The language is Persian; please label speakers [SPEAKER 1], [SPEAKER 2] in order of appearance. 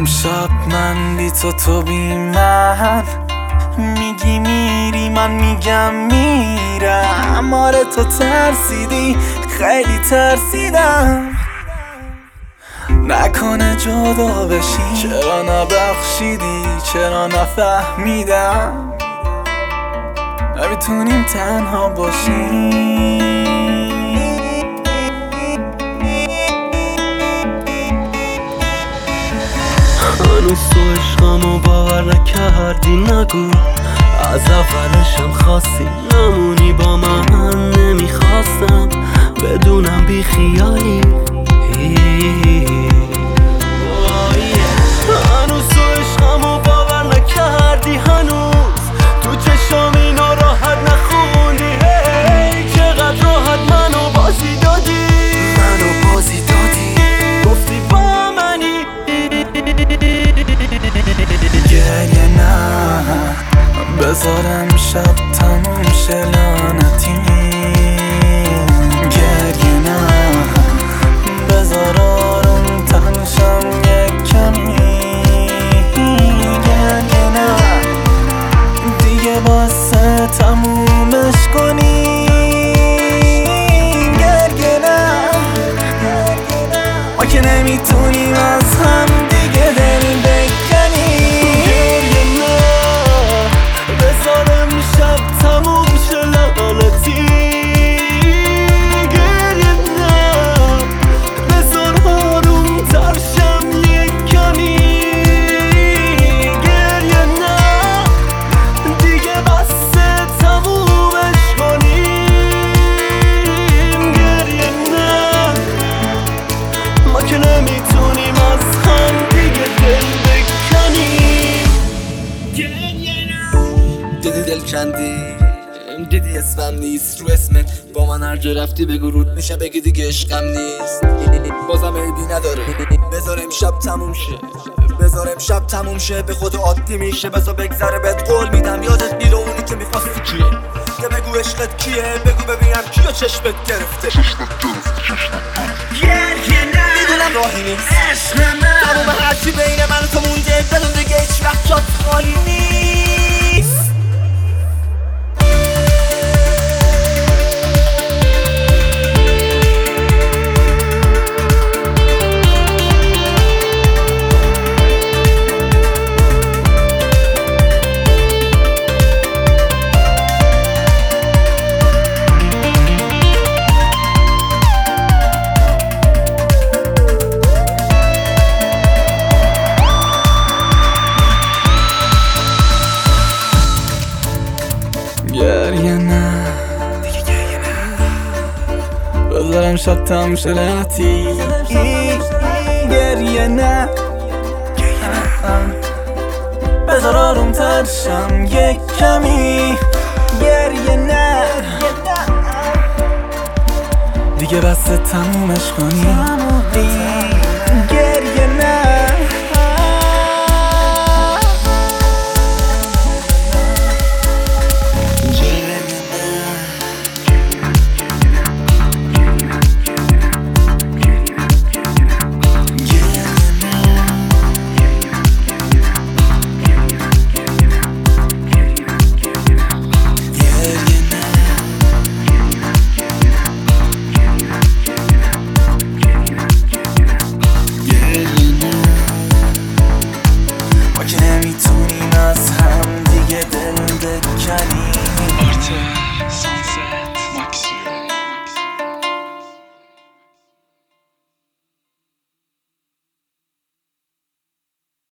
[SPEAKER 1] امشب من بی تو بی من، میگی میری من میگم میرم. آره تو ترسیدی خیلی ترسیدم، نکنه جدا بشی. چرا نبخشیدی چرا نفهمیدم نمیتونیم تنها باشیم.
[SPEAKER 2] هنوز تو عشقمو باور نکردی، نگو از اولشم خواستی نمونی با من. نمیخواستم بدونم بی خیالی. هنوز تو عشقمو باور نکردی، هنوز تو چشام اینو راحت نخوندی. چقدر راحت منو بازی دادی، گفتی با منی.
[SPEAKER 1] گریه نه بذارم شب تموم شه لعنتی. گریه نه بذار آروم تنشم یک کمی. گریه نه دیگه باسه تمومش کنی. گریه نه ما که نمیتونیم از هم دیگه دل بکنیم.
[SPEAKER 2] نمیتونیم از هم دیگه دل بکنیم. دیدی دل کندی، دیدی اسمم نیست رو اسمت. با من هر جا رفتی بگو رود میشه، بگی دیگه عشقم نیست. بازم عیبی نداره بذار امشب تموم شه، بذار امشب تموم شه. به خود عادی میشه بذار بگذره. بهت قول میدم یادت میره اونی که میخواستی کیه. که بگو عشقت کیه، بگو ببینم کیو چشمت گرفته. میدونم راهی نیست تموم هرچی بین من و تو مونده، بدون دیگه هیچ وقت جات خالی نیست.
[SPEAKER 1] گریه نه دیگه، گریه نه بذارم شب تموم شه لعنتی. گریه نه بذار آروم ترشم یک کمی. گریه نه دیگه بس تمومش کنی. گریه نه نمیتونیم از هم دیگه دل بکنیم.